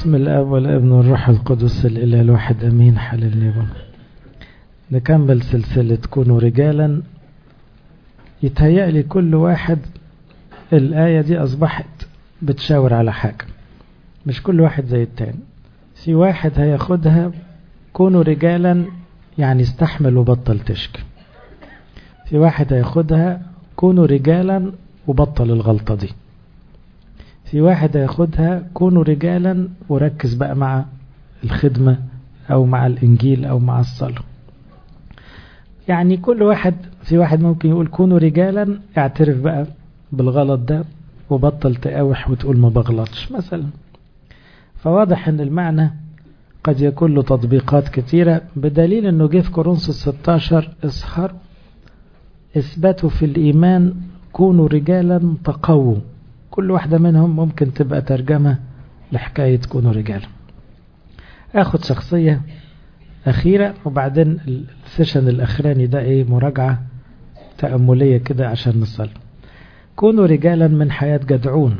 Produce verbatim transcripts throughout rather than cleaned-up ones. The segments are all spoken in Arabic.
بسم الاب والابن والروح القدس الاله الواحد امين. حللني بنا نكمل سلسلة كونوا رجالا. يتهيألي كل واحد الآية دي أصبحت بتشاور على حاجة، مش كل واحد زي التاني. في واحد هياخدها كونوا رجالا يعني استحمل وبطل تشكي، في واحد هياخدها كونوا رجالا وبطل الغلطة دي، في واحد هياخدها كونوا رجالا وركز بقى مع الخدمة أو مع الإنجيل أو مع الصلاة. يعني كل واحد، في واحد ممكن يقول كونوا رجالا اعترف بقى بالغلط ده وبطل تقاوح وتقول ما بغلطش مثلا. فواضح ان المعنى قد يكون له تطبيقات كتيرة، بدليل انه جه في كورنثوس ستاشر اسهروا اثبتوا في الإيمان كونوا رجالا تقووا. كل واحدة منهم ممكن تبقى ترجمة لحكاية كونوا رجالا. اخد شخصية أخيرة وبعدين السيشن الأخراني ده إيه مراجعة تأملية كده عشان نصل. كونوا رجالا من حياة جدعون.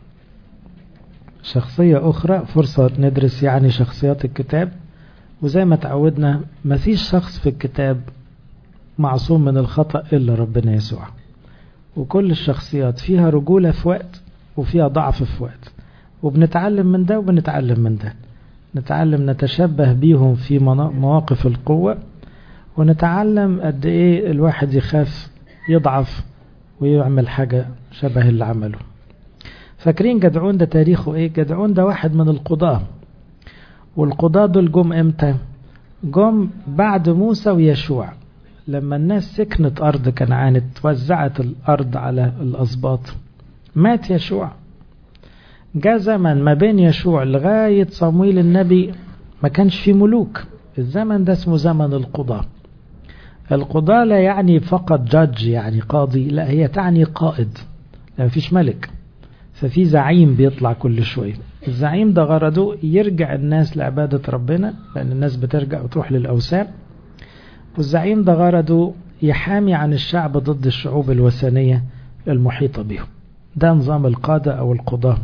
شخصية أخرى فرصة ندرس يعني شخصيات الكتاب، وزي ما تعودنا مفيش شخص في الكتاب معصوم من الخطأ إلا ربنا يسوع، وكل الشخصيات فيها رجولة في وقت وفيها ضعف في وقت، وبنتعلم من ده وبنتعلم من ده. نتعلم نتشبه بيهم في مواقف القوة، ونتعلم قد ايه الواحد يخاف يضعف ويعمل حاجة شبه اللي عمله. فاكرين جدعون ده تاريخه ايه؟ جدعون ده واحد من القضاة، والقضاة دول جم امتى؟ جم بعد موسى ويشوع، لما الناس سكنت أرض كنعان اتوزعت الأرض على الأسباط. مات يشوع، جاء زمن ما بين يشوع لغاية صمويل النبي ما كانش في ملوك. الزمن ده اسمه زمن القضاء. القضاء لا يعني فقط جادج يعني قاضي، لا هي تعني قائد، لا فيش ملك، ففي زعيم بيطلع كل شوية. الزعيم ده غرضه يرجع الناس لعبادة ربنا، لأن الناس بترجع وتروح للأوثان. والزعيم ده غرضه يحامي عن الشعب ضد الشعوب الوثنية المحيطة بهم. ده نظام القادة أو القضاة.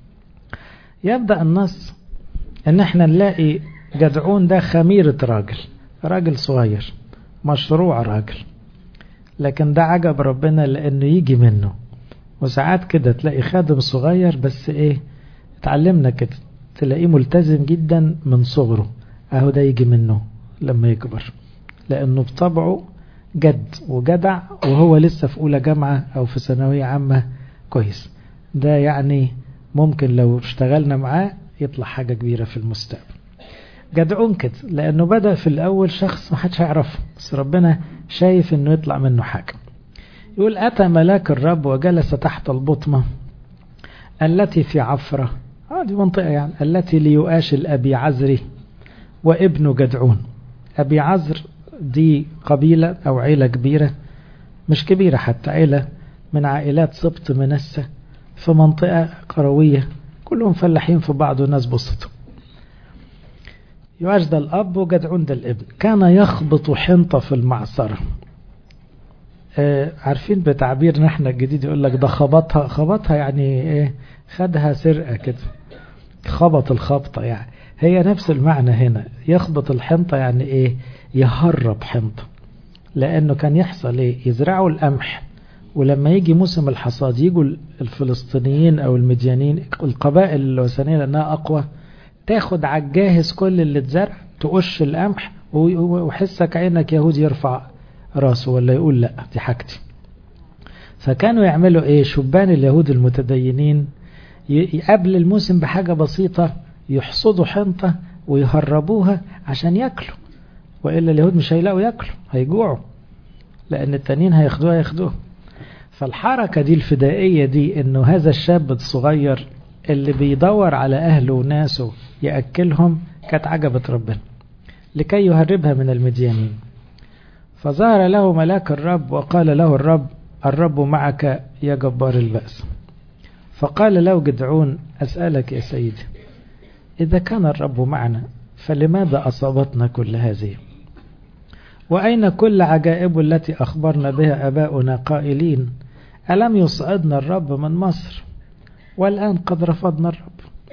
يبدأ النص ان احنا نلاقي جدعون ده خميرة راجل، راجل صغير مشروع راجل، لكن ده عجب ربنا لانه يجي منه. وساعات كده تلاقي خادم صغير بس ايه اتعلمنا كده، تلاقيه ملتزم جدا من صغره، اهو ده يجي منه لما يكبر، لانه بطبعه جد وجدع وهو لسه في اولى جامعة او في ثانوية عامة كويس. ده يعني ممكن لو اشتغلنا معاه يطلع حاجة كبيرة في المستقبل. جدعون كده لأنه بدأ في الأول شخص ما حدش هيعرفه، بس ربنا شايف أنه يطلع منه حاجة. يقول أتى ملاك الرب وجلس تحت البطمة التي في عفرة، هذه منطقة يعني التي ليؤاش الأبي عزري وابنه جدعون. أبي عزر دي قبيلة أو عيلة كبيرة، مش كبيرة حتى، عيلة من عائلات سبط منسى في منطقة قروية، كلهم فلاحين في بعض وناس بسطوا. يؤاش ده الأب وجدعون ده الابن. كان يخبط حنطة في المعصرة. آه عارفين بتعبير نحن الجديد يقول لك ده خبطها. خبطها يعني ايه؟ خدها سرقة كده، خبط الخبطة يعني. هي نفس المعنى هنا. يخبط الحنطة يعني ايه؟ يهرب حنطة. لأنه كان يحصل ايه؟ يزرعوا القمح، ولما يجي موسم الحصاد يجوا الفلسطينيين أو المديانين، القبائل الوثنية لأنها أقوى، تاخد على الجاهز كل اللي اتزرع، تقش القمح، وحسك عينك يهودي يرفع راسه ولا يقول لا دي حاجتي. فكانوا يعملوا ايه؟ شبان اليهود المتدينين قبل الموسم بحاجة بسيطة يحصدوا حنطة ويهربوها عشان يأكلوا، وإلا اليهود مش هيلاقوا يأكلوا، هيجوعوا، لأن التانيين هياخدوها ياخدوها. فالحركة دي الفدائية دي، انه هذا الشاب الصغير اللي بيدور على اهله وناسه يأكلهم، كانت عجبت ربنا لكي يهربها من المديانين. فظهر له ملاك الرب وقال له الرب الرب معك يا جبار البأس. فقال له جدعون أسألك يا سيدي، إذا كان الرب معنا فلماذا أصابتنا كل هذه؟ وأين كل عجائب التي أخبرنا بها أباؤنا قائلين ألم يصعدنا الرب من مصر؟ والآن قد رفضنا الرب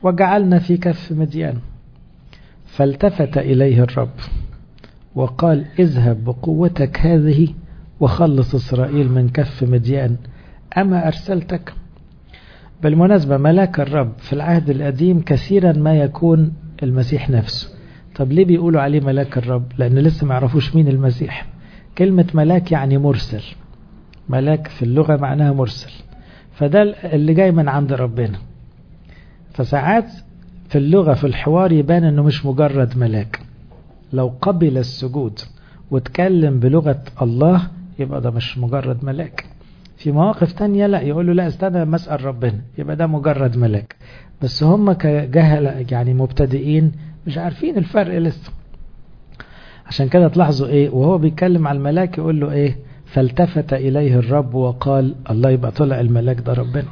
وجعلنا في كف مديان. فالتفت إليه الرب وقال اذهب بقوتك هذه وخلص إسرائيل من كف مديان، أما أرسلتك. بالمناسبة ملاك الرب في العهد القديم كثيرا ما يكون المسيح نفسه. طب ليه بيقولوا عليه ملاك الرب؟ لأن لسه ما يعرفوش مين المسيح. كلمة ملاك يعني مرسل، ملاك في اللغة معناها مرسل، فده اللي جاي من عند ربنا. فساعات في اللغة في الحوار يبان انه مش مجرد ملاك. لو قبل السجود واتكلم بلغة الله يبقى ده مش مجرد ملاك. في مواقف تانية لا، يقولوا لا استنى مسأل ربنا، يبقى ده مجرد ملاك. بس هم كجهل يعني مبتدئين مش عارفين الفرق لسه. عشان كده تلاحظوا ايه وهو بيتكلم على الملاك يقول له ايه؟ فالتفت إليه الرب وقال، الله، يبقى طلع الملاك ده ربنا.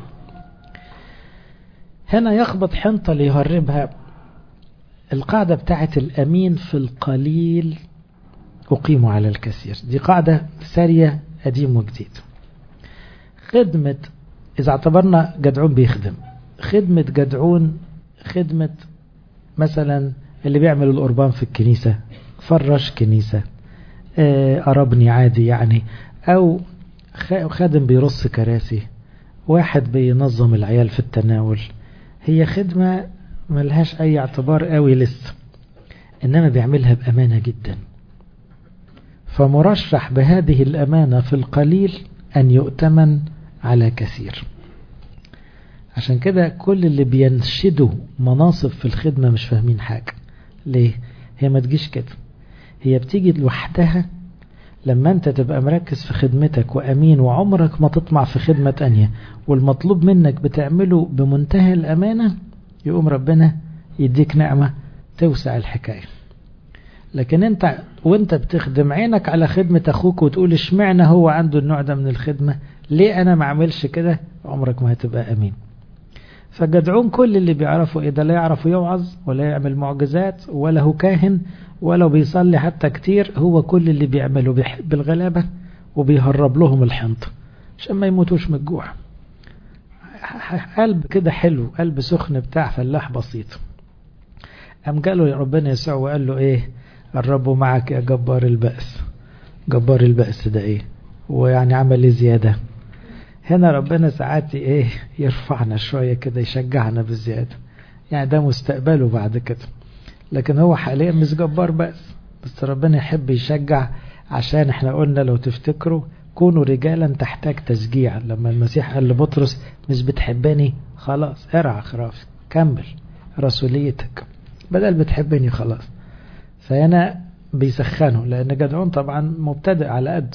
هنا يخبط حنطة ليهربها القاعدة بتاعت الأمين في القليل أقيم على الكثير. دي قاعدة سارية قديم وجديد. خدمة، إذا اعتبرنا جدعون بيخدم، خدمة جدعون خدمة مثلا اللي بيعمل القربان في الكنيسة، فرش كنيسة، قربني عادي يعني، أو خادم بيرص كراسي، واحد بينظم العيال في التناول. هي خدمة ملهاش أي اعتبار قوي لسه، إنما بيعملها بأمانة جدا، فمرشح بهذه الأمانة في القليل أن يؤتمن على كثير. عشان كده كل اللي بينشدوا مناصب في الخدمة مش فاهمين حاجة. ليه؟ هي ما تجيش كده، هي بتيجي لوحدها لما انت تبقى مركز في خدمتك وأمين وعمرك ما تطمع في خدمة تانية، والمطلوب منك بتعمله بمنتهى الأمانة، يقوم ربنا يديك نعمة توسع الحكاية. لكن انت وانت بتخدم عينك على خدمة أخوك وتقول اشمعنى هو عنده النوع ده من الخدمة، ليه أنا ما عملش كده، عمرك ما هتبقى أمين. فجدعون كل اللي بيعرفوا ايه ده، لا يعرفوا يوعظ ولا يعمل معجزات ولا هو كاهن ولا بيصلي حتى كتير، هو كل اللي بيعمله بيحب الغلابة وبيهرب لهم الحنطة عشان ما يموتوش من الجوع. قلب كده حلو، قلب سخن بتاع فلاح بسيط. قام قالوا يا ربنا يسوع وقال له ايه؟ الرب معك يا جبار البأس. جبار البأس ده ايه؟ ويعني عمل ايه زيادة؟ هنا ربنا ساعات ايه يرفعنا شوية كده، يشجعنا بالزيادة، يعني ده مستقبله بعد كده. لكن هو حاليا مش جبار بأس، بس ربنا يحب يشجع. عشان احنا قلنا لو تفتكروا كونوا رجالا تحتاج تشجيع. لما المسيح قال لبطرس مش بتحبني خلاص ارعى خرافي، كمل رسوليتك بدل بتحبني خلاص. فهنا بيسخنوا لأن جدعون طبعا مبتدئ على قده.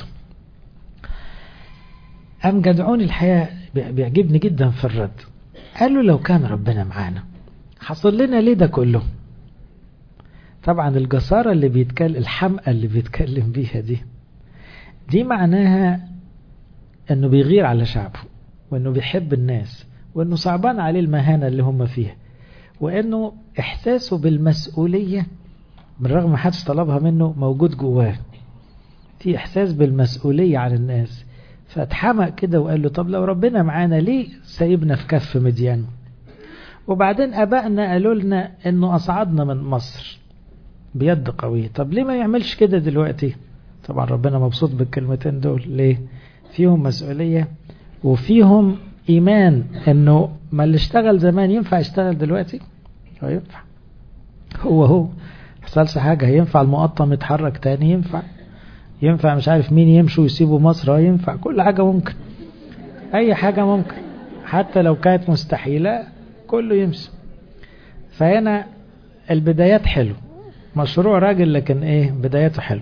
أم جدعون الحياة بيعجبني جدا في الرد. قالوا لو كان ربنا معانا حصل لنا ليه ده كله؟ طبعا الجسارة اللي بيتكلم، الحمقى اللي بيتكلم بيها دي دي معناها انه بيغير على شعبه، وانه بيحب الناس، وانه صعبان عليه المهانة اللي هم فيها، وانه احساسه بالمسؤولية من رغم ما حدش طلبها منه موجود جواه، في احساس بالمسؤولية عن الناس. فاتحمق كده وقال له طب لو ربنا معانا ليه سايبنا في كف مديان؟ وبعدين ابائنا قالوا لنا انه اصعدنا من مصر بيد قوية، طب ليه ما يعملش كده دلوقتي؟ طبعا ربنا مبسوط بالكلمتين دول. ليه؟ فيهم مسؤولية وفيهم ايمان انه ما اللي اشتغل زمان ينفع يشتغل دلوقتي. هو ينفع، هو هو حصلش حاجة. ينفع المقطم يتحرك تاني، ينفع ينفع مش عارف مين يمشوا ويسيبوا مصر، ينفع كل حاجة ممكن، اي حاجة ممكن حتى لو كانت مستحيلة كله يمشي. فهنا البدايات حلو، مشروع راجل لكن ايه بدايته حلو.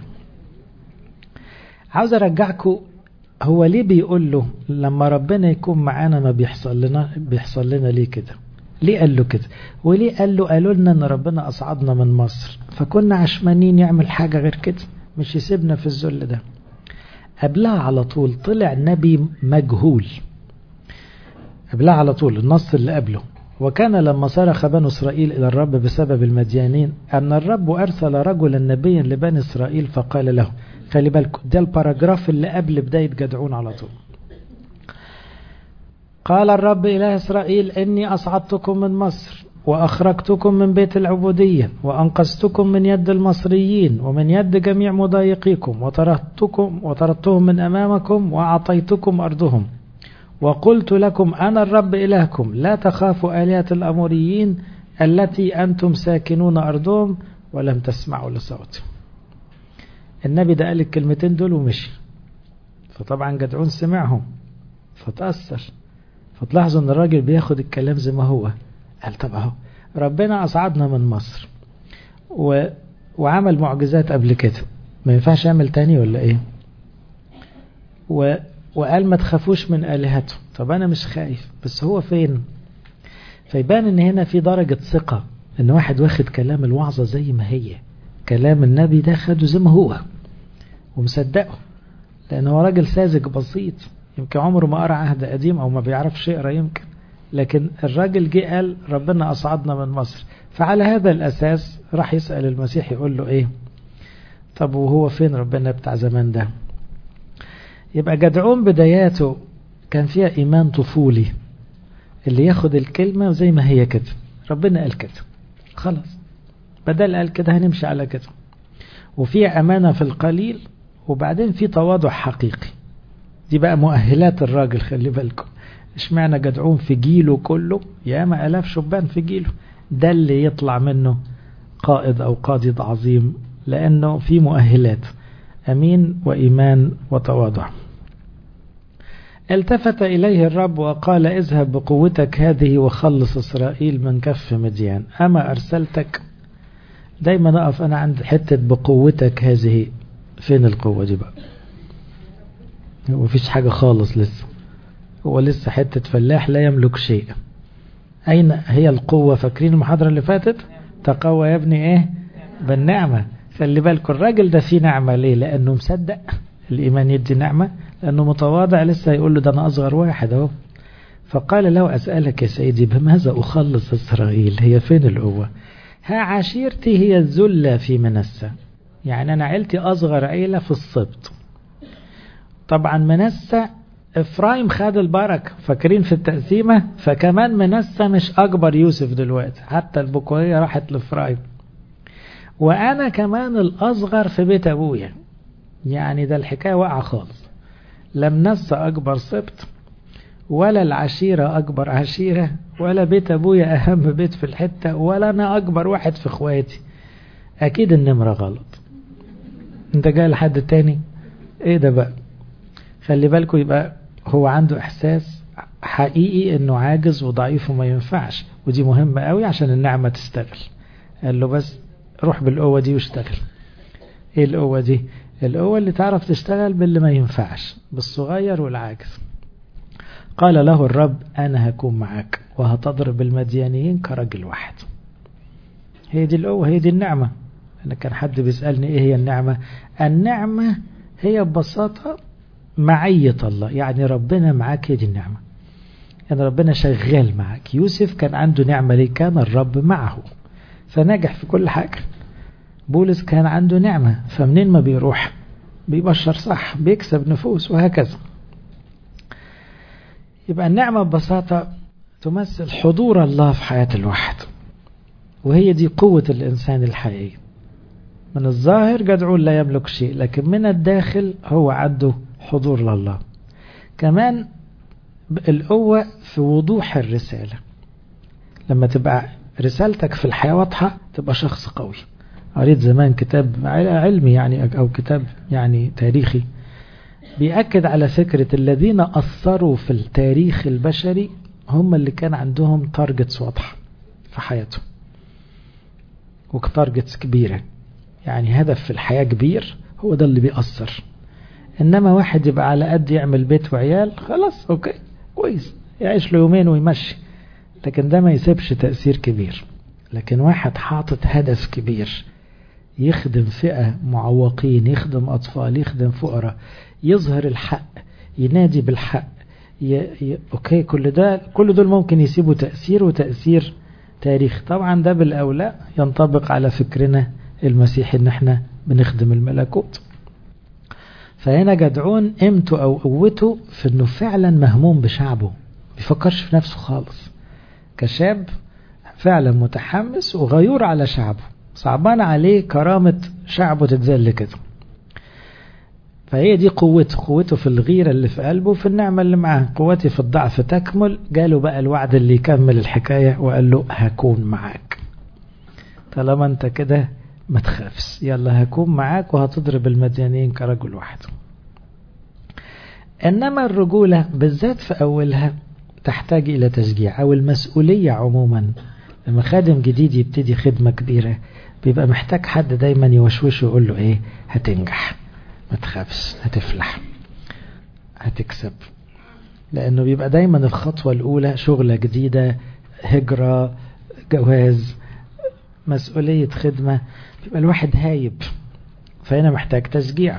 عاوز ارجعكم هو ليه بيقول له لما ربنا يكون معانا ما بيحصل لنا بيحصل لنا ليه كده؟ ليه قال له كده؟ وليه قال له قالوا لنا ان ربنا اصعدنا من مصر فكنا عشمانين يعمل حاجة غير كده، مش يسيبنا في الذل ده. قبلها على طول طلع نبي مجهول، قبلها على طول النص اللي قبله، وكان لما صرخ بنو إسرائيل إلى الرب بسبب المديانين أن الرب أرسل رجلا نبيا لبني إسرائيل فقال له. خلي بالكم ده الباراجراف اللي قبل بداية جدعون على طول. قال الرب إله إسرائيل إني أصعدتكم من مصر وأخرجتكم من بيت العبودية وأنقذتكم من يد المصريين ومن يد جميع مضايقيكم وطردتكم وطردتهم من أمامكم وأعطيتكم أرضهم وقلت لكم أنا الرب إلهكم لا تخافوا آلهة الأموريين التي أنتم ساكنون أرضهم ولم تسمعوا لصوتي. النبي ده قال الكلمتين دول ومشي، فطبعا جدعون سمعهم فتأثر، فتلاحظوا ان الراجل بياخد الكلام زي ما هو. قال طب اهو ربنا أصعدنا من مصر و... وعمل معجزات قبل كده، ما ينفعش يعمل تاني ولا ايه؟ و... وقال ما تخافوش من آلهته. طب انا مش خايف، بس هو فين؟ فيبان ان هنا في درجة ثقة، ان واحد واخد كلام الوعظة زي ما هي، كلام النبي ده خده زي ما هو ومصدقه، لان هو راجل ساذج بسيط، يمكن عمره ما قرأ عهد قديم او ما بيعرفش يقرأ يمكن، لكن الراجل جه قال ربنا أصعدنا من مصر. فعلى هذا الأساس راح يسأل المسيح يقول له ايه؟ طب وهو فين ربنا بتاع زمان ده؟ يبقى جدعون بداياته كان فيها إيمان طفولي، اللي ياخد الكلمة زي ما هي كده، ربنا قال كده خلاص، بدل قال كده هنمشي على كده. وفيها أمانة في القليل، وبعدين في تواضع حقيقي. دي بقى مؤهلات الراجل، خلي بالكم. اشمعنى جدعون في جيله كله، ياما آلاف شبان في جيله، ده اللي يطلع منه قائد أو قائد عظيم، لأنه في مؤهلات، أمين وإيمان وتواضع. التفت إليه الرب وقال اذهب بقوتك هذه وخلص إسرائيل من كف مديان، أما أرسلتك. دايما أقف أنا عند حتة بقوتك هذه. فين القوة دي بقى؟ ومفيش حاجة خالص لسه، هو لسه حتة فلاح لا يملك شيء. أين هي القوة؟ فاكرين المحاضرة اللي فاتت؟ تقوى يا ابني إيه؟ بالنعمة. خلي بالكم الراجل ده فيه نعمة. ليه؟ لأنه مصدق الإيمان يدي نعمة، لأنه متواضع لسه يقول له ده أنا أصغر واحد أهو. فقال له أسألك يا سيدي بماذا أخلص إسرائيل؟ هي فين القوة؟ ها عشيرتي هي الذلة في منسى، يعني أنا عيلتي أصغر عيلة في السبط. طبعا منسى إفرايم خد البركة، فاكرين في التقسيمة، فكمان منسى مش أكبر يوسف دلوقتي، حتى البكورية راحت لإفرايم. وأنا كمان الأصغر في بيت أبويا، يعني ده الحكاية واقعة خالص. لم نسى أكبر سبط، ولا العشيرة أكبر عشيرة، ولا بيت أبويا أهم بيت في الحتة، ولا أنا أكبر واحد في إخواتي. أكيد النمرة غلط. أنت جاي لحد تاني؟ إيه ده بقى؟ خلي بالكم، يبقى هو عنده إحساس حقيقي إنه عاجز وضعيف وما ينفعش، ودي مهمة قوي عشان النعمة تستغل. قال له بس روح بالقوة دي واشتغل. إيه القوة دي؟ القوة اللي تعرف تشتغل باللي ما ينفعش، بالصغير والعاجز. قال له الرب أنا هكون معك وهتضرب المديانيين كرجل واحد. هي دي القوة، هي دي النعمة. أنا كان حد بيسألني إيه هي النعمة؟ النعمة هي ببساطة معية الله، يعني ربنا معاك، هي دي النعمة. يعني ربنا شغال معاك. يوسف كان عنده نعمة ليه؟ كان الرب معه فنجح في كل حاجة. بولس كان عنده نعمة، فمنين ما بيروح بيبشر صح، بيكسب نفوس، وهكذا. يبقى النعمة ببساطة تمثل حضور الله في حياة الواحد، وهي دي قوة الإنسان الحقيقي. من الظاهر جدعون لا يملك شيء، لكن من الداخل هو عنده حضور لله. كمان القوة في وضوح الرسالة. لما تبقى رسالتك في الحياة واضحة تبقى شخص قوي. قريت زمان كتاب علمي يعني أو كتاب يعني تاريخي بيأكد على فكرة الذين أثروا في التاريخ البشري هم اللي كان عندهم تارجتس واضحة في حياتهم، وتارجتس كبيرة، يعني هدف في الحياة كبير، هو ده اللي بيأثر. إنما واحد يبقى على قد يعمل بيت وعيال، خلاص أوكي كويس، يعيش له يومين ويمشي، لكن ده ما يسيبش تأثير كبير. لكن واحد حاطط هدف كبير، يخدم فئة معوقين، يخدم أطفال، يخدم فقراء، يظهر الحق، ينادي بالحق، ي... ي... أوكي كل ده كل دول ممكن يسيبوا تأثير، وتأثير تاريخ. طبعا ده بالأولى ينطبق على فكرنا المسيحي إن احنا بنخدم الملكوت. فهنا جدعون قيمته أو قوته في إنه فعلا مهموم بشعبه، بيفكرش في نفسه خالص. كشاب فعلا متحمس وغيور على شعبه، صعبان عليه كرامة شعبه تتذل كده. فهي دي قوته، قوته في الغيرة اللي في قلبه، في النعمة اللي معاه. قوتي في الضعف تكمل. جاله بقى الوعد اللي يكمل الحكاية وقال له هكون معاك، طالما انت كده ما تخافش، يلا هكون معاك وهتضرب المديانين كرجل واحد. انما الرجولة بالذات في اولها تحتاج الى تشجيع، او المسؤولية عموما. لما خادم جديد يبتدي خدمة كبيرة بيبقى محتاج حد دايما يوشوشه ويقول له ايه، هتنجح، ما تخافش، هتفلح، هتكسب. لانه بيبقى دايما الخطوة الاولى شغلة جديدة، هجرة، جواز، مسؤولية خدمة، بيبقى الواحد هايب، فهنا محتاج تشجيع.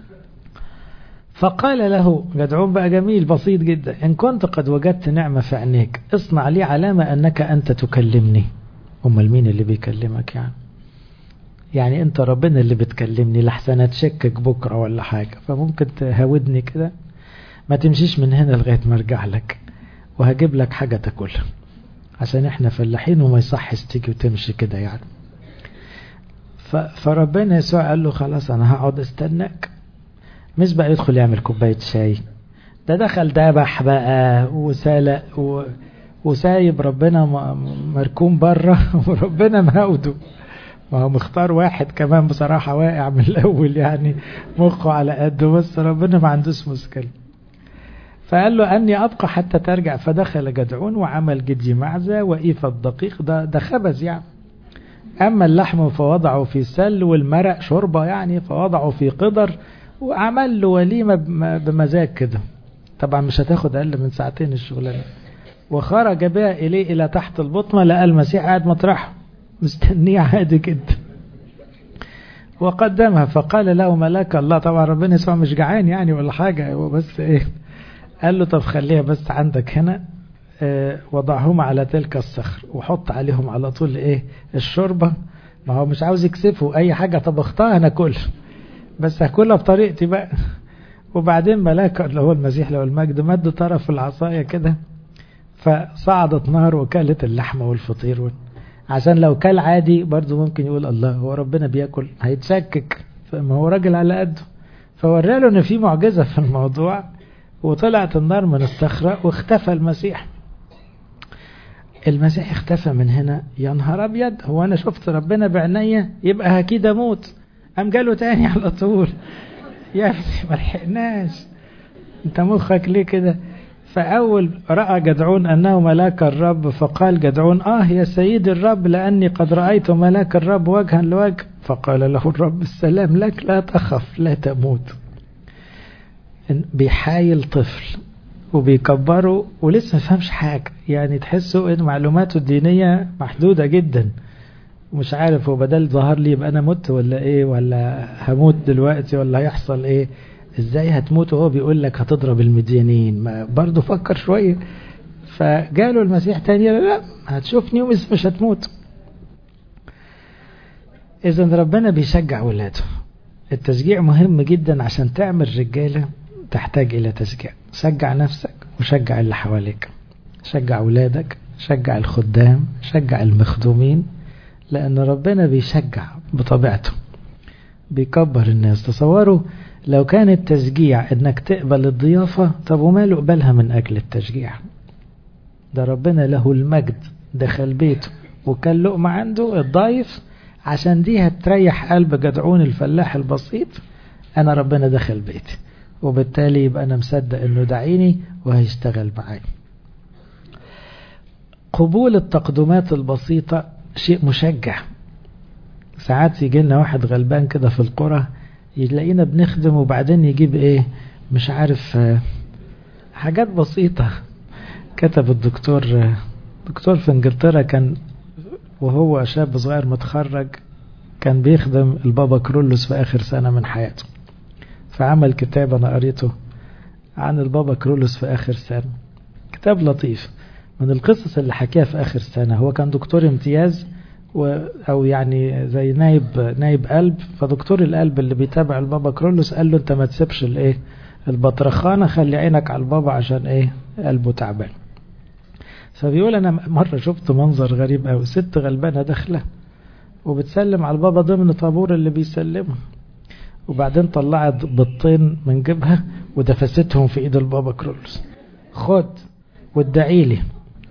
فقال له جدعون بقى جميل بسيط جدا، إن كنت قد وجدت نعمة في عينيك اصنع لي علامة أنك أنت تكلمني. أمال مين اللي بيكلمك يعني؟ يعني أنت ربنا اللي بتكلمني، لحسن أتشكك بكرة ولا حاجة، فممكن تهودني كده، ما تمشيش من هنا لغاية ما أرجع لك وهجيب لك حاجة تاكلها، عشان احنا فلاحين وما يصحش تيجي وتمشي كده يعني. فربنا يسوع قال له خلاص أنا هقعد استناك. مش بقى يدخل يعمل كوباية شاي، ده دخل دبح بقى وسالق و... وسايب ربنا مركون بره وربنا مهوده. ما هو مختار واحد كمان بصراحة واقع من الأول يعني، مخه على قده، بس ربنا ما عندوش مشكلة. فقال له أني أبقى حتى ترجع. فدخل جدعون وعمل جدي معزة وإيفة الدقيق، ده, ده خبز يعني. أما اللحم فوضعه في سل، والمرق شوربة يعني فوضعه في قدر، وعمل له وليمة بمزاج كده. طبعا مش هتاخد أقل من ساعتين الشغلانة. وخرج بها إليه إلى تحت البطمة، لقى المسيح قاعد مطرحه مستنيه عادي جدا، وقدمها. فقال له ملاك الله، طبعا ربنا يسوع مش جعان يعني ولا حاجة، هو بس إيه، قال له طب خليها بس عندك هنا، اه وضعهم على تلك الصخر وحط عليهم على طول ايه الشوربة. ما هو مش عاوز يكسفه اي حاجة طبختها انا كل، بس هاكلها بطريقتي بقى. وبعدين ملاك اللي هو المسيح له المجد مد طرف العصاية كده، فصعدت نار وكلت اللحمة والفطير. عشان لو كل عادي برضو ممكن يقول الله هو ربنا بياكل، هيتشكك، فما هو راجل على قده. فورى له ان في معجزة في الموضوع، وطلعت النار من الصخرة واختفى المسيح. المسيح اختفى من هنا، يا نهار ابيض، هو انا شفت ربنا بعناية؟ يبقى اكيد اموت. قام جاله تاني على طول، يا ابني ما لحقناش، انت مخك ليه كده؟ فاول راى جدعون انه ملاك الرب، فقال جدعون اه يا سيد الرب، لاني قد رايت ملاك الرب وجها لوجه. فقال له الرب السلام لك، لا تخف لا تموت. بيحايل طفل وبيكبره ولسه ما فهمش حاجة، يعني تحسوا ان معلوماته الدينية محدودة جدا، مش عارف هو بدل ظهر لي يبقى انا مت ولا ايه، ولا هموت دلوقتي ولا هيحصل ايه، ازاي هتموت وهو بيقول لك هتضرب المديانين؟ ما برضو فكر شوية. فقالوا المسيح تاني لا هتشوفني ومش مش هتموت. اذا ربنا بيشجع ولاده. التشجيع مهم جدا، عشان تعمل رجالة تحتاج الى تشجيع. شجع نفسك وشجع اللي حواليك، شجع ولادك، شجع الخدام، شجع المخدومين، لان ربنا بيشجع بطبيعته، بيكبر الناس. تصوروا لو كان التشجيع انك تقبل الضيافة، طب وماله قبلها من اجل التشجيع؟ ده ربنا له المجد دخل بيته وكان لقمة عنده الضيف، عشان دي هتريح قلب جدعون الفلاح البسيط. انا ربنا دخل بيتي، وبالتالي يبقى انا مصدق انه دعيني وهيشتغل معايا. قبول التقدمات البسيطة شيء مشجع. ساعات يجي لنا واحد غلبان كده في القرى، يلاقينا بنخدم وبعدين يجيب ايه مش عارف حاجات بسيطة. كتب الدكتور دكتور في انجلترا، كان وهو شاب صغير متخرج كان بيخدم البابا كرولوس في آخر سنة من حياته، فعمل كتاب أنا قريته عن البابا كرولوس في آخر سنة. كتاب لطيف من القصص اللي حكيها في آخر سنة. هو كان دكتور امتياز و أو يعني زي نايب نايب قلب، فدكتور القلب اللي بيتابع البابا كرولوس قال له أنت ما تسيبش الإيه البطرخانة، خلي عينك على البابا عشان إيه قلبه تعبان. فبيقول أنا مرة شفت منظر غريب أوي، ست غلبانة داخلة وبتسلم على البابا ضمن طابور اللي بيسلمه، وبعدين طلعت بطين من جيبها ودفستهم في ايد البابا كرولوس، خد وادعي لي.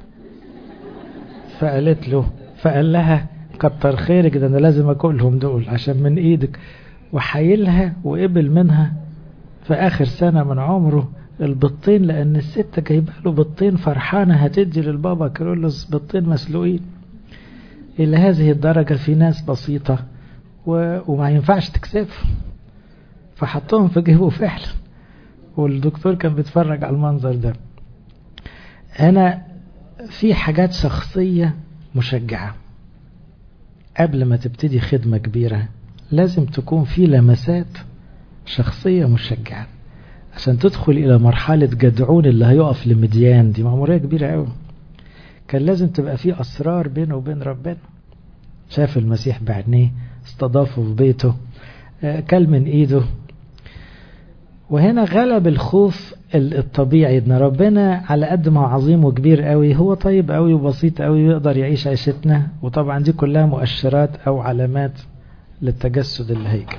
فقالت له فقال لها كتر خيرك، ده انا لازم اكلهم دول عشان من ايدك. وحيلها وقبل منها في اخر سنة من عمره البطين، لان الست جايبه له بطين فرحانة هتدي للبابا كرولوس بطين مسلوقين. الى هذه الدرجة في ناس بسيطة و... وما ينفعش تكسفهم، فحطهم في جيبه فعلا. والدكتور كان بيتفرج على المنظر ده. هنا في حاجات شخصية مشجعة. قبل ما تبتدي خدمة كبيرة لازم تكون في لمسات شخصية مشجعة عشان تدخل إلى مرحلة جدعون اللي هيقف لمديان. دي مأمورية كبيرة قوي. كان لازم تبقى في أسرار بينه وبين ربنا. شاف المسيح بعينيه، استضافه في بيته، كل من إيده. وهنا غلب الخوف الطبيعي ان ربنا على قد ما هو عظيم وكبير قوي، هو طيب قوي وبسيط قوي ويقدر يعيش عيشتنا. وطبعا دي كلها مؤشرات او علامات للتجسد اللي هيجي.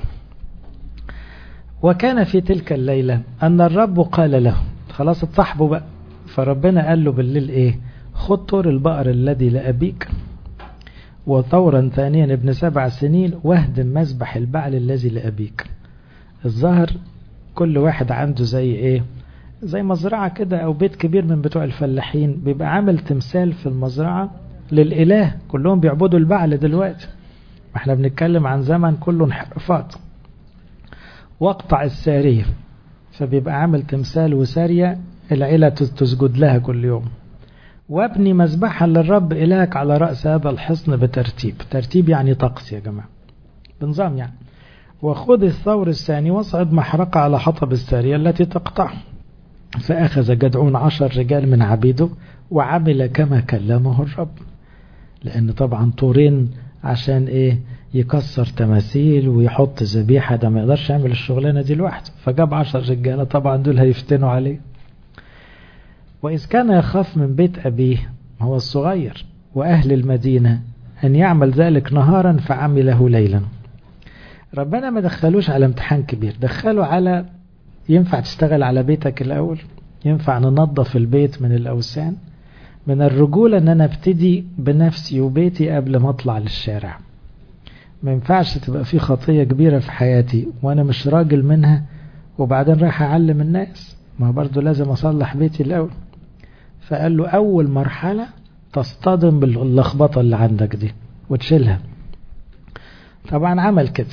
وكان في تلك الليلة ان الرب قال له، خلاص اتصاحبوا بقى، فربنا قال له بالليل ايه؟ خد طور البقر الذي لأبيك وطورا ثانيا ابن سبع سنين واهدم مذبح البعل الذي لأبيك. الظاهر كل واحد عنده زي ايه، زي مزرعة كده او بيت كبير من بتوع الفلاحين، بيبقى عامل تمثال في المزرعة للإله. كلهم بيعبدوا البعل دلوقتي، احنا بنتكلم عن زمن كله انحرافات. واقطع السارية، فبيبقى عامل تمثال وسارية العيلة تسجد لها كل يوم. وابني مذبحا للرب إلهك على رأس هذا الحصن بترتيب. ترتيب يعني طقس يا جماعة، بنظام يعني. وخذ الثور الثاني واصعد محرقة على حطب السارية التي تقطع. فأخذ جدعون عشر رجال من عبيده وعمل كما كلمه الرب. لأن طبعا طورين عشان إيه؟ يكسر تماثيل ويحط ذبيحة، ده ما يقدرش يعمل الشغلانة دي لوحده. فجاب عشر رجالة، طبعا دول هيفتنوا عليه. وإذ كان يخاف من بيت أبيه هو الصغير وأهل المدينة أن يعمل ذلك نهارا فعمله ليلا. ربنا ما دخلوش على امتحان كبير، دخلوا على ينفع تشتغل على بيتك الأول، ينفع ننظف البيت من الأوسان. من الرجولة أن أنا ابتدي بنفسي وبيتي قبل ما أطلع للشارع. ما ينفعش تبقى في خطية كبيرة في حياتي وأنا مش راجل منها وبعدين رايح أعلم الناس، ما برضو لازم أصلح بيتي الأول. فقال له أول مرحلة تصطدم باللخبطة اللي عندك دي وتشيلها. طبعا عمل كده.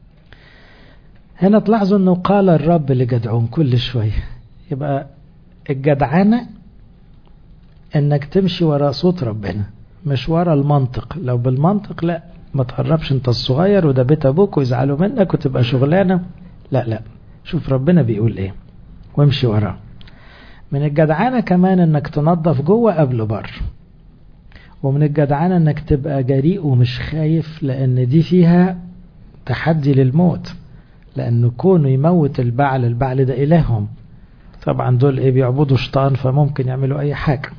هنا تلاحظوا أنه قال الرب لجدعون كل شوية. يبقى الجدعانة أنك تمشي وراء صوت ربنا مش وراء المنطق. لو بالمنطق لا، ما تقربش انت الصغير وده بيت أبوك ويزعلوا منك وتبقى شغلانة. لا لا، شوف ربنا بيقول ايه وامشي وراه. من الجدعانة كمان انك تنظف جوه قبل بر. ومن الجدعانة انك تبقى جريء ومش خايف، لان دي فيها تحدي للموت. لأنه كونه يموت البعل، البعل ده إلههم طبعا، دول إيه بيعبدوا شيطان فممكن يعملوا أي حاجة.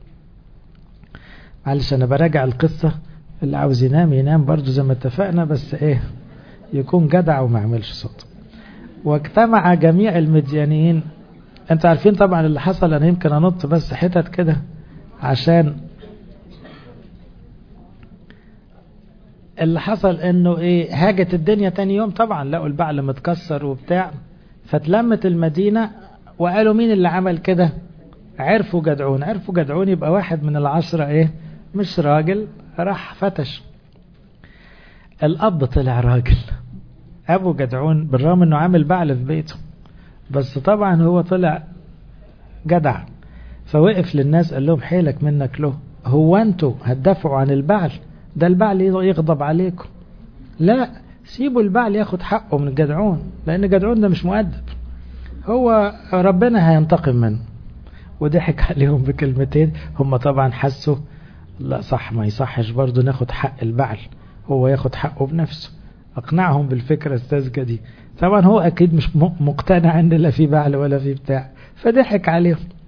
معلش أنا براجع القصة، اللي عاوز ينام ينام برضو زي ما اتفقنا، بس إيه يكون جدع وما يعملش صوت. واجتمع جميع المديانيين. أنت عارفين طبعا اللي حصل. أنا يمكن أنط بس حتت كده عشان اللي حصل انه ايه، هاجت الدنيا تاني يوم طبعا لقوا البعل متكسر وبتاع، فتلمت المدينة وقالوا مين اللي عمل كده؟ عرفوا جدعون. عرفوا جدعون يبقى واحد من العشرة ايه، مش راجل، راح فتش. الاب طلع راجل، ابو جدعون، بالرغم انه عامل بعل في بيته، بس طبعا هو طلع جدع. فوقف للناس قال لهم حيلك منك له، هو انتوا هتدافعوا عن البعل؟ ده البعل يغضب عليكم. لا، سيبوا البعل ياخد حقه من جدعون، لان جدعون ده مش مؤدب، هو ربنا هينتقم منه. وضحك عليهم بكلمتين. هم طبعا حسوا لا صح، ما يصحش برضو ناخد حق البعل، هو ياخد حقه بنفسه. اقنعهم بالفكرة الساذجة دي. طبعا هو اكيد مش مقتنع ان لا في بعل ولا في بتاع، فضحك عليهم.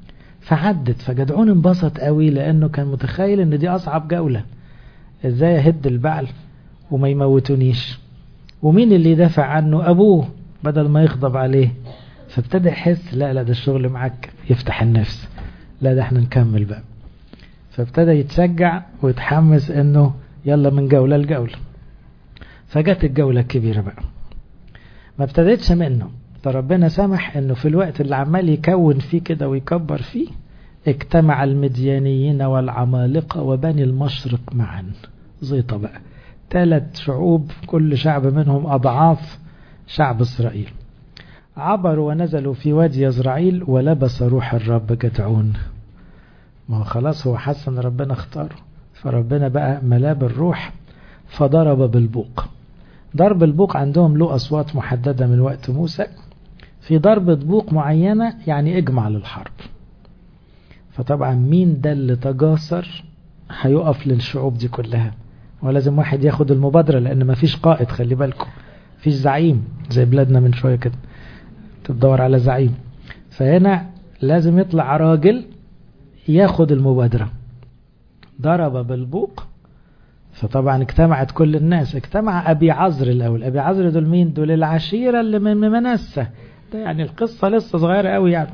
فعدت. فجدعون انبسط قوي لأنه كان متخيل ان دي أصعب جولة، ازاي اهد البعل وما يموتونيش، ومين اللي يدافع عنه؟ أبوه، بدل ما يغضب عليه. فابتدى يحس لا لا ده الشغل معك، يفتح النفس، لا ده احنا نكمل بقى. فابتدى يتشجع ويتحمس انه يلا من جولة لجولة. فجت الجولة الكبيرة بقى، ما ابتدتش منه، فربنا سمح انه في الوقت اللي عمال يكون فيه كده ويكبر فيه، اجتمع المديانيين والعمالقة وبني المشرق معا. زيطة بقى، ثلاث شعوب كل شعب منهم أضعاف شعب إسرائيل، عبروا ونزلوا في وادي يزرعيل ولبس روح الرب جدعون. ما هو خلاص هو حس ان ربنا اختاره، فربنا بقى ملاه بالروح فضرب بالبوق. ضرب البوق عندهم له أصوات محددة من وقت موسى، في ضربة بوق معينة يعني اجمع للحرب. فطبعا مين ده اللي تجاسر هيقف للشعوب دي كلها؟ ولازم واحد ياخد المبادرة، لأن ما فيش قائد، خلي بالكم فيش زعيم زي بلادنا من شوية كده تدور على زعيم. فهنا لازم يطلع راجل ياخد المبادرة. ضرب بالبوق، فطبعا اجتمعت كل الناس. اجتمع أبي عزر الأول. أبي عزر دول مين؟ دول العشيرة اللي من منسة، ده يعني القصة لسه صغيرة قوي يعني.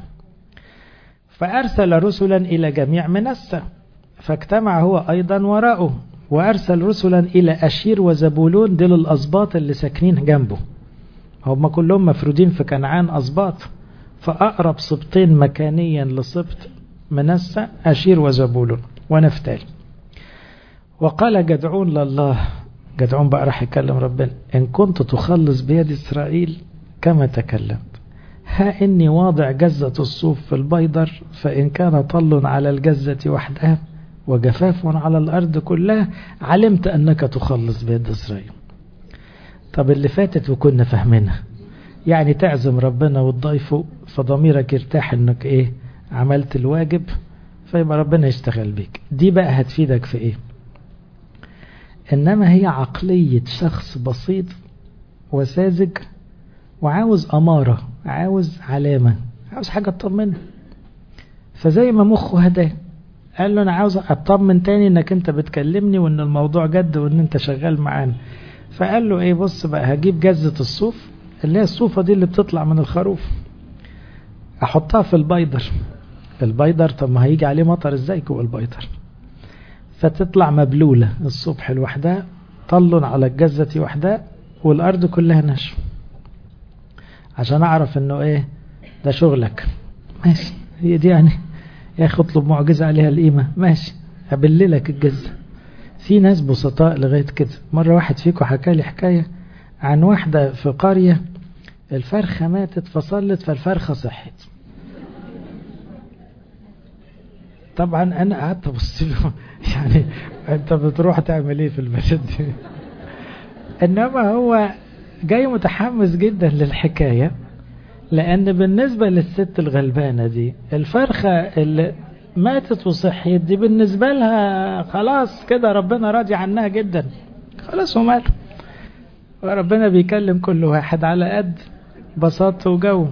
فأرسل رسلا إلى جميع منسة، فاجتمع هو أيضا وراءه، وأرسل رسلا إلى أشير وزبولون، دول الأسباط اللي ساكنين جنبه، هم كلهم مفرودين في كنعان أسباط. فأقرب سبطين مكانيا لسبط منسة أشير وزبولون ونفتالي. وقال جدعون لله، جدعون بقى راح يكلم ربنا، إن كنت تخلص بيد إسرائيل كما تكلمت، ها إني واضع جزة الصوف في البيضر، فإن كان طل على الجزة وحدها وجفاف على الأرض كلها علمت أنك تخلص بيد إسرائيل. طب اللي فاتت وكنا فاهمينها، يعني تعزم ربنا وتضيفه فضميرك يرتاح انك ايه عملت الواجب، فيبقى ربنا يشتغل بيك. دي بقى هتفيدك في ايه؟ انما هي عقلية شخص بسيط وساذج وعاوز امارة، عاوز علامة، عاوز حاجة تطمنه. فزي ما مخه هداه قال له انا عاوز اطمن تاني انك انت بتكلمني وان الموضوع جد وان انت شغال معانا. فقال له ايه، بص بقى هجيب جزة الصوف اللي هي الصوفة دي اللي بتطلع من الخروف، احطها في البيضر. البيضر طب ما هيجي عليه مطر ازاي جوه البيضر؟ فتطلع مبلولة الصبح لوحدها، طل على الجزة وحدها، والارض كلها نشف، عشان اعرف انه ايه ده شغلك. ماشي، هي دي يعني يا اخي اطلب معجزة عليها القيمة، ماشي ابللك الجزة. في ناس بسطاء لغاية كده. مرة واحد فيكم حكى لي حكاية عن واحدة في قرية الفرخة ماتت فصلت فالفرخة صحت. طبعا انا قعدت ابص له يعني انت بتروح تعمل ايه في البلد دي؟ انما هو جاي متحمس جدا للحكاية، لان بالنسبة للست الغلبانة دي الفرخة اللي ماتت وصحيت دي بالنسبة لها خلاص كده ربنا راضي عنها جدا، خلاص وماله. وربنا بيكلم كل واحد على قد بساطته وجو.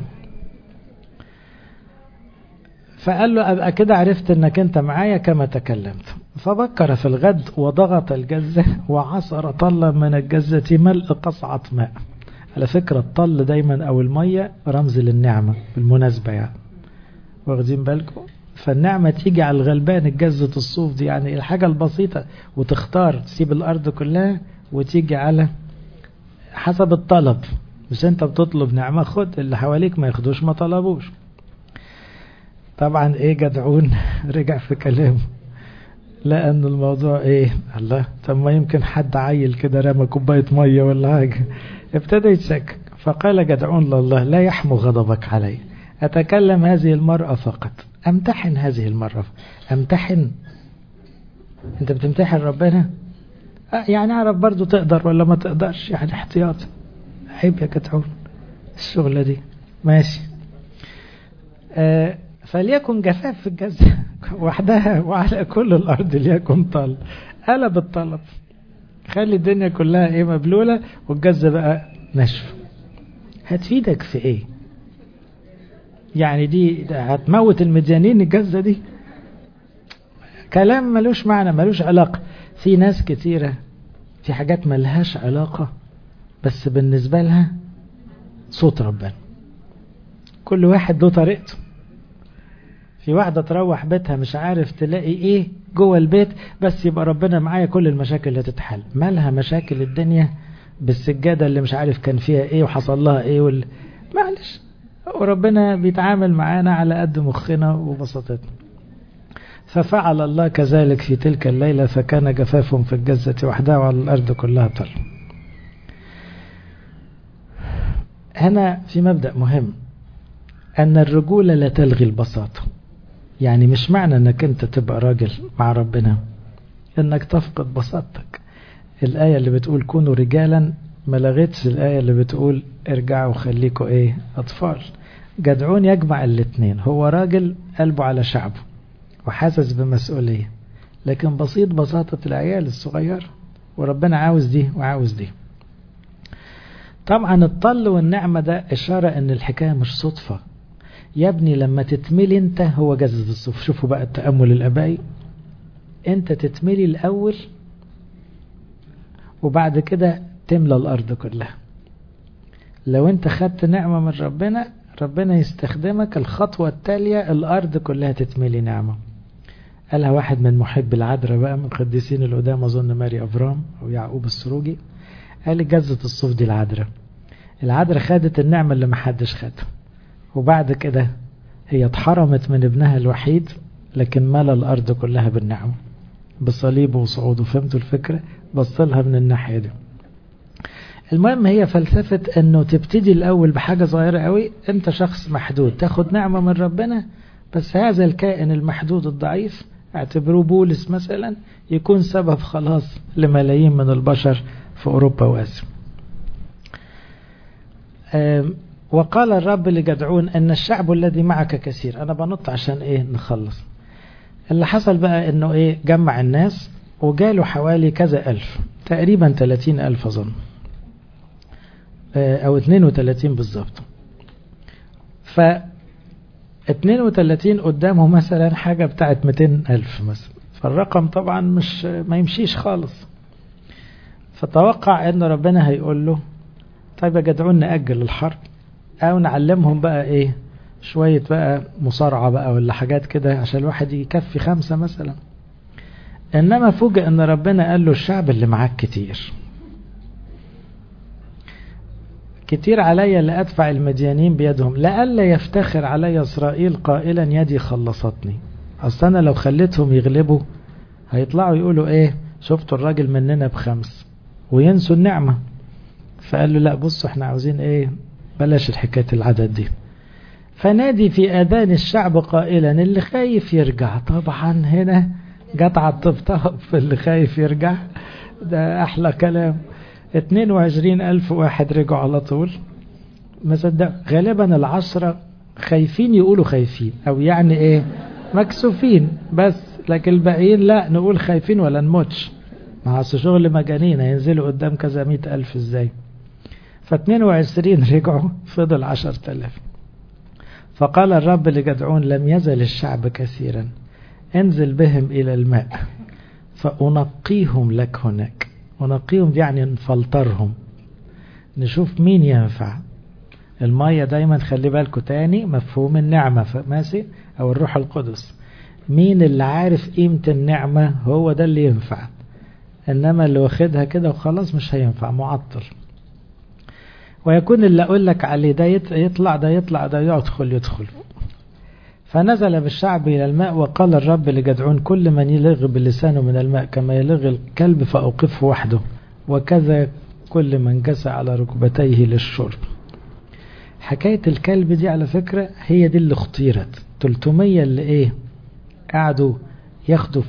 فقال له أبقى كده عرفت انك انت معايا كما تكلمت. فبكر في الغد وضغط الجزة وعصر طلا من الجزة ملء قصعة ماء. على فكرة الطل دايما او المية رمز للنعمة بالمناسبة يعني، واخدين بالكم؟ فالنعمة تيجي على الغلبان الجزة الصوف دي، يعني الحاجة البسيطة، وتختار تسيب الارض كلها وتيجي على حسب الطلب. مش انت بتطلب نعمة خد، اللي حواليك ما ياخدوش ما طلبوش. طبعا ايه جدعون رجع في كلامه، لأن الموضوع ايه الله، طب ما يمكن حد عيل كده رمى كوباية مية ولا حاجة. ابتدى يتشكك. فقال جدعون لله لا يحمو غضبك علي، أتكلم هذه المرأة فقط، أمتحن هذه المرة. أمتحن؟ أنت بتمتحن ربنا؟ أه يعني أعرف برضو تقدر ولا ما تقدرش، يعني احتياط. عيب يا جدعون الشغلة دي. ماشي. أه فليكن جفاف في الجزة وحدها وعلى كل الأرض ليكن طل. قلب الطلب، خلي الدنيا كلها ايه مبلولة والجزة بقى نشف. هتفيدك في ايه؟ يعني دي هتموت المديانين الجزة دي؟ كلام ملوش معنى، ملوش علاقة. في ناس كتيرة في حاجات ملهاش علاقة بس بالنسبة لها صوت ربنا. كل واحد له طريقته. في واحدة تروح بيتها مش عارف تلاقي ايه جوه البيت، بس يبقى ربنا معايا كل المشاكل اللي تتحل. مالها مشاكل الدنيا بالسجادة اللي مش عارف كان فيها ايه وحصل لها ايه وال... معلش، وربنا بيتعامل معانا على قد مخنا وبساطتنا. ففعل الله كذلك في تلك الليلة، فكان جفافهم في الجزة وحدها وعلى الأرض كلها طل. هنا في مبدأ مهم، أن الرجولة لا تلغي البساطة. يعني مش معنى أنك أنت تبقى راجل مع ربنا أنك تفقد بساطتك. الآية اللي بتقول كونوا رجالا ما لغتش الآية اللي بتقول ارجعوا خليكوا إيه أطفال. جدعون يجمع الاثنين، هو راجل قلبه على شعبه وحاسس بمسؤولية، لكن بسيط بساطة العيال الصغير، وربنا عاوز دي وعاوز دي. طبعا الطل والنعمة ده إشارة أن الحكاية مش صدفة. يا ابني لما تتملي انت، هو جزز الصف. شوفوا بقى التأمل الأبائي، انت تتملي الأول وبعد كده تملى الأرض كلها. لو انت خدت نعمة من ربنا، ربنا يستخدمك الخطوة التالية الأرض كلها تتملي نعمة. قالها واحد من محب العذراء بقى من قديسين القدام، أظن ماري أفرام أو يعقوب السروجي، قال جزة الصف دي العذراء. العذراء خدت النعمة اللي محدش خدها، وبعد كده هي اتحرمت من ابنها الوحيد، لكن ملا الأرض كلها بالنعمة بصليبه وصعوده. فهمتوا الفكرة؟ بصلها من الناحية دي. المهم هي فلسفة انه تبتدي الاول بحاجة صغيرة قوي. انت شخص محدود، تاخد نعمة من ربنا، بس هذا الكائن المحدود الضعيف، اعتبروه بولس مثلا، يكون سبب خلاص لملايين من البشر في اوروبا واسيا. وقال الرب لجدعون ان الشعب الذي معك كثير. انا بنط عشان ايه نخلص. اللي حصل بقى انه ايه، جمع الناس وجاله حوالي كذا الف، تقريبا ثلاثين الف اظن، او اثنين وثلاثين بالظبط. ف اثنين وثلاثين قدامه مثلا حاجة بتاعت مئتين الف مثلا، فالرقم طبعا مش ما يمشيش خالص. فتوقع ان ربنا هيقول له طيب يا جدعون نأجل الحرب، او نعلمهم بقى ايه شوية بقى مصارعة بقى ولا حاجات كده عشان الواحد يكفي خمسة مثلا. انما فوجئ ان ربنا قال له الشعب اللي معاك كتير كتير علي لأدفع المديانين بيدهم لألا يفتخر علي إسرائيل قائلا يدي خلصتني. أصلا أنا لو خليتهم يغلبوا هيطلعوا يقولوا إيه، شفتوا الراجل مننا بخمس، وينسوا النعمة. فقال له لا، بصوا احنا عاوزين إيه، بلاش الحكاية العدد دي. فنادي في آذان الشعب قائلا اللي خايف يرجع. طبعا هنا جت على الطبطب في اللي خايف يرجع، ده أحلى كلام. اثنين وعشرين ألف واحد رجعوا على طول. ما صدق غالبا العشرة خايفين يقولوا خايفين، أو يعني إيه مكسوفين بس، لكن الباقيين لا نقول خايفين ولا نموتش. مع شغل مجانين هينزلوا قدام كذا مئة ألف إزاي. فاثنين وعشرين رجعوا، فضل عشرة آلاف. فقال الرب لجدعون لم يزل الشعب كثيرا، انزل بهم إلى الماء فأنقيهم لك هناك. ونقيهم يعني نفلترهم، نشوف مين ينفع. المية دايما خلي بالكوا تاني مفهوم النعمة ماشي، او الروح القدس. مين اللي عارف قيمة النعمة هو ده اللي ينفع، انما اللي واخدها كده وخلاص مش هينفع، معطل. ويكون اللي اقول لك عليه ده يطلع ده يطلع ده يدخل يدخل. فنزل بالشعب إلى الماء. وقال الرب لجدعون كل من يلغ بلسانه من الماء كما يلغ الكلب فأوقفه وحده، وكذا كل من جسى على ركبتيه للشرب. حكاية الكلب دي على فكرة هي دي اللي اختيرت. ثلاثمية اللي ايه قعدوا ياخدوا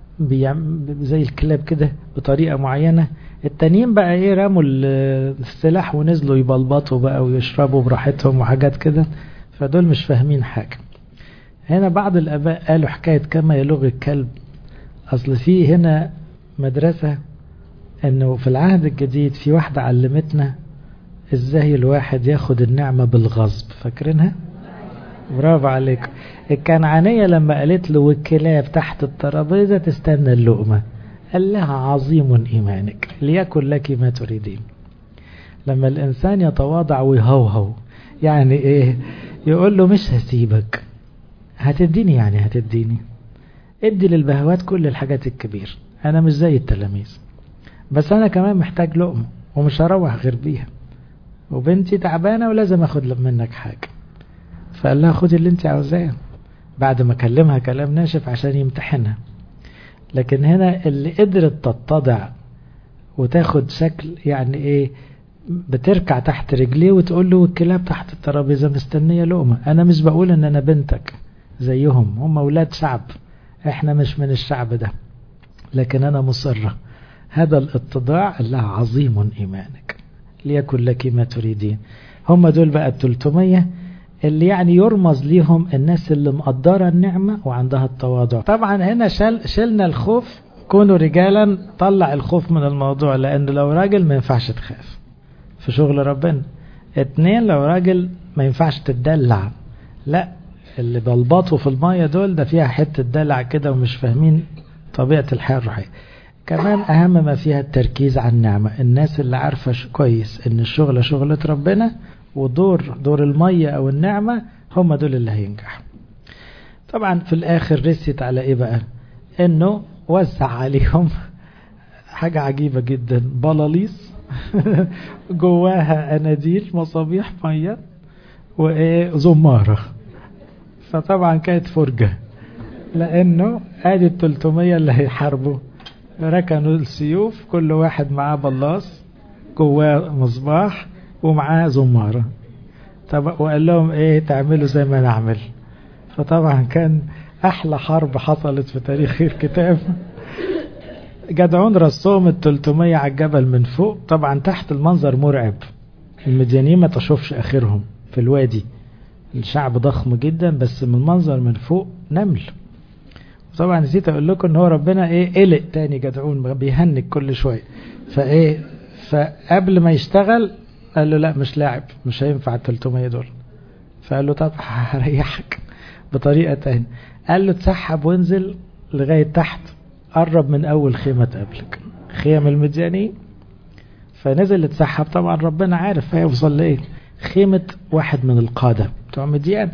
زي الكلاب كده بطريقة معينة، التانيين بقى ايه رموا السلاح ونزلوا يبلبطوا بقى ويشربوا براحتهم وحاجات كده، فدول مش فاهمين حاجة. هنا بعض الآباء قالوا حكاية كما يلغ الكلب، أصل فيه هنا مدرسة أنه في العهد الجديد في واحدة علمتنا إزاي الواحد ياخد النعمة بالغصب. فاكرينها؟ برافو عليك. الكنعانية لما قالت له والكلاب تحت الترابيزة تستنى اللقمة، قال لها عظيم إيمانك ليكن لك ما تريدين. لما الإنسان يتواضع ويهوهو يعني إيه؟ يقول له مش هسيبك، هتديني يعني هتديني، ادي للبهوات كل الحاجات الكبير، أنا مش زي التلاميذ، بس أنا كمان محتاج لقمة ومش هروح غير بيها، وبنتي تعبانة ولازم أخد منك حاجة. فقال لها خد اللي انت عاوزاه، بعد ما كلمها كلام ناشف عشان يمتحنها. لكن هنا اللي قدرت تتضع وتاخد شكل يعني ايه، بتركع تحت رجليه وتقول له والكلاب تحت الترابيزة مستنية لقمة. انا مش بقول ان انا بنتك زيهم، هم اولاد شعب، احنا مش من الشعب ده، لكن انا مصرة. هذا الاتضاع قال لها عظيم ايمانك ليكن لك ما تريدين. هم دول بقى التلتمية اللي يعني يرمز ليهم الناس اللي مقدرة النعمة وعندها التواضع. طبعا هنا شل شلنا الخوف، كونوا رجالا، طلع الخوف من الموضوع، لأن لو راجل ما ينفعش تخاف في شغل ربنا. اتنين، لو راجل ما ينفعش تتدلع، لا، اللي بلبطوا في المية دول ده فيها حتة دلع كده ومش فاهمين طبيعة الحياة الروحية. كمان أهم ما فيها التركيز على النعمة، الناس اللي عارفة كويس إن الشغلة شغلة ربنا، ودور دور المية أو النعمة، هم دول اللي هينجح. طبعا في الآخر رسيت على إيه بقى؟ إنه وزع عليهم حاجة عجيبة جدا، بلاليص جواها أناديل مصابيح مية وإيه زمارة. فطبعا كانت فرجة، لأنه آدي التلتمية اللي هيحاربوا ركنوا السيوف، كل واحد معاه بلاص جواه مصباح ومعاه زمارة. طب وقال لهم ايه تعملوا زي ما نعمل. فطبعا كان احلى حرب حصلت في تاريخ الكتاب. جدعون رسوم التلتمية على الجبل من فوق، طبعا تحت المنظر مرعب، المديانين ما تشوفش اخرهم في الوادي، الشعب ضخم جدا، بس من المنظر من فوق نمل. طبعا نسيت اقول لكم ان هو ربنا ايه قلق تاني جدعون بيهنك كل شوية، فايه فقبل ما يشتغل قال له لا مش لاعب، مش هينفع التلتمية دول. فقال له طب هريحك بطريقة تانية، قال له تسحب وانزل لغاية تحت، قرب من اول خيمة تقابلك، خيم المديانين. فنزل اتسحب، طبعا ربنا عارف هيوصل لايه، خيمة واحد من القادة بتوع مديان.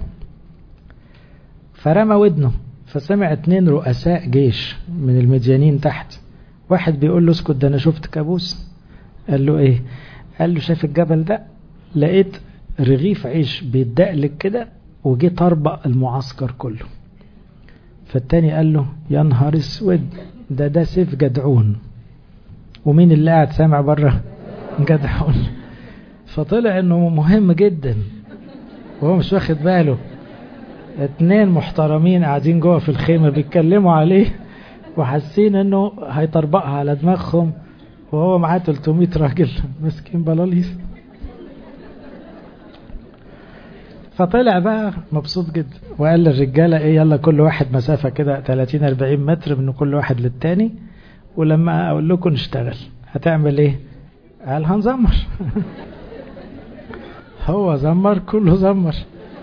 فرمى ودنه، فسمع اتنين رؤساء جيش من المديانين تحت، واحد بيقول له اسكت ده انا شفت كابوس. قال له ايه؟ قال له شايف الجبل ده؟ لقيت رغيف عيش بيتدقلك كده وجي طربق المعسكر كله. فالتاني قال له يا نهار اسود، ده ده سيف جدعون. ومين اللي قاعد سامع بره؟ جدعون. فطلع انه مهم جدا وهو مش واخد باله. اتنين محترمين قاعدين جوه في الخيمة بيتكلموا عليه وحاسين انه هيطربقها على دماغهم، وهو معاه تلتمية راجل مسكين بلاليص. فطلع بقى مبسوط جدا وقال للرجالة ايه يلا كل واحد مسافة كده ثلاثين أربعين متر من كل واحد للتاني، ولما اقول لكم نشتغل هتعمل ايه؟ قال هنزمر. هو زمر، كله زمر.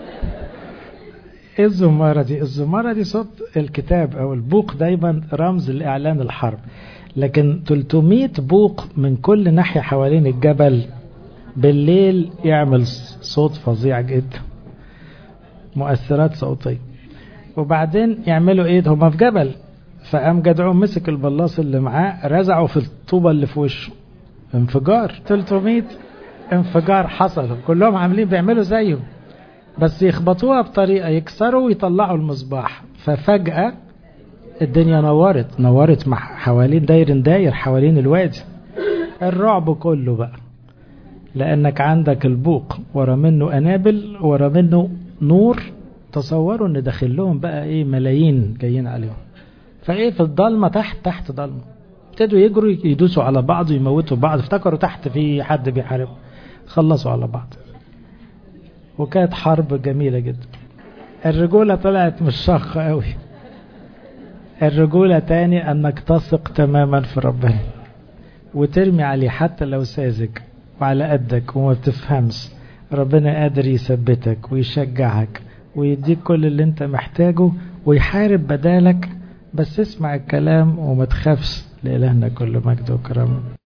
ايه الزمارة دي؟ الزمارة دي صوت الكتاب او البوق، دايما رمز لاعلان الحرب. لكن تلتمية بوق من كل ناحية حوالين الجبل بالليل يعمل صوت فظيع جدا، مؤثرات صوتية. وبعدين يعملوا ايه؟ هما في جبل، فقام جدعون مسك البلاص اللي معاه رزعه في الطوبة اللي في وشه، انفجار. تلتمية انفجار حصل، كلهم عاملين بيعملوا زيه، بس يخبطوها بطريقة يكسروا ويطلعوا المصباح. ففجأة الدنيا نورت نورت مع حوالين داير داير حوالين الوادي. الرعب كله بقى، لأنك عندك البوق ورا منه أنابل ورا منه نور. تصوروا ان داخل لهم بقى ايه ملايين جايين عليهم. فايه في الضلمة تحت تحت ضلمة ابتدوا يجروا يدوسوا على بعض ويموتوا بعض، افتكروا تحت في حد بيحارب، خلصوا على بعض. وكانت حرب جميلة جدا. الرجولة طلعت مش شاقة قوي. الرجولة تاني انك تثق تماما في ربنا وترمي عليه حتى لو ساذج وعلى قدك وما بتفهمش، ربنا قادر يثبتك ويشجعك ويديك كل اللي انت محتاجه ويحارب بدالك. بس اسمع الكلام وما تخافش. لإلهنا كل مجد وكرامه.